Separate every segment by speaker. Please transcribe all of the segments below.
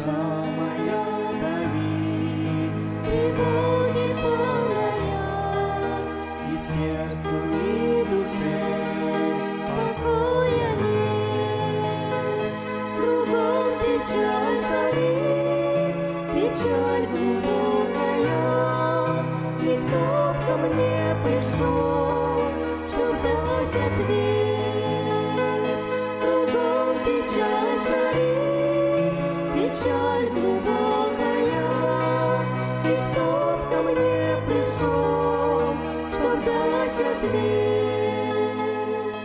Speaker 1: душа моя болит, тревоги полная, и сердцу, и душе покоя нет. Кругом печаль царит, печаль глубокая, и кто б ко мне пришел, чтоб дать ответ? Кругом печаль царит, печаль глубокая, и кто б ко мне пришел, чтоб дать ответ?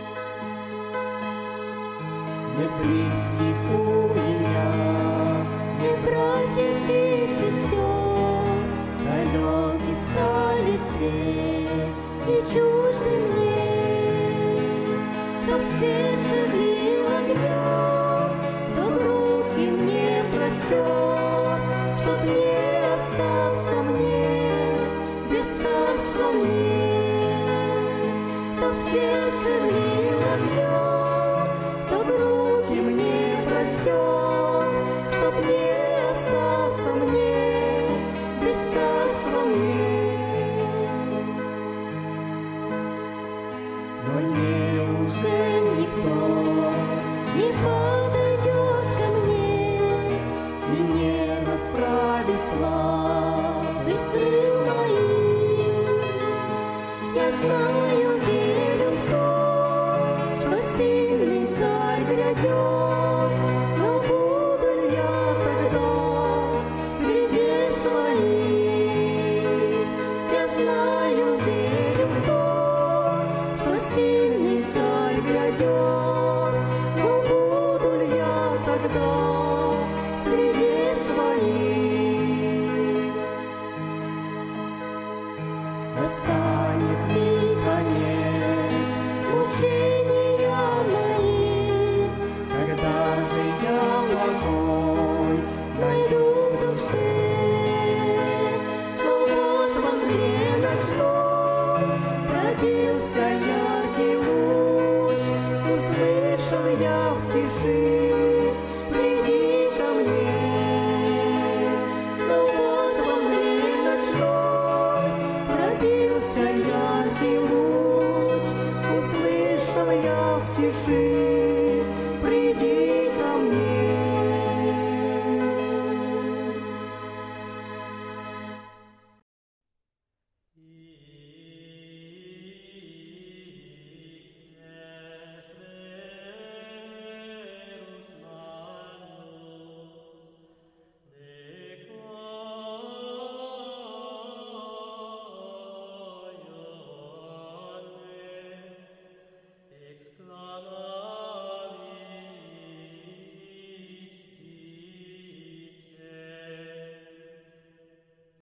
Speaker 1: Нет близких у меня, нет братьев и сестер, далеки стали все и чужды мне. Кто в сердце влил огня, кто в руки мне простер, чтоб не остался мне без царства мне. Кто в сердце влил огня, кто в руки мне простер, чтоб не остался мне без царства мне. Но неужели никто не подойдет ко мне и не расправит слабых крыл моих? Я знаю, верю в то, что сильный царь грядет, но буду ли я тогда среди своих? Я знаю, верю в то, что сильный царь грядет, но буду ли я тогда среди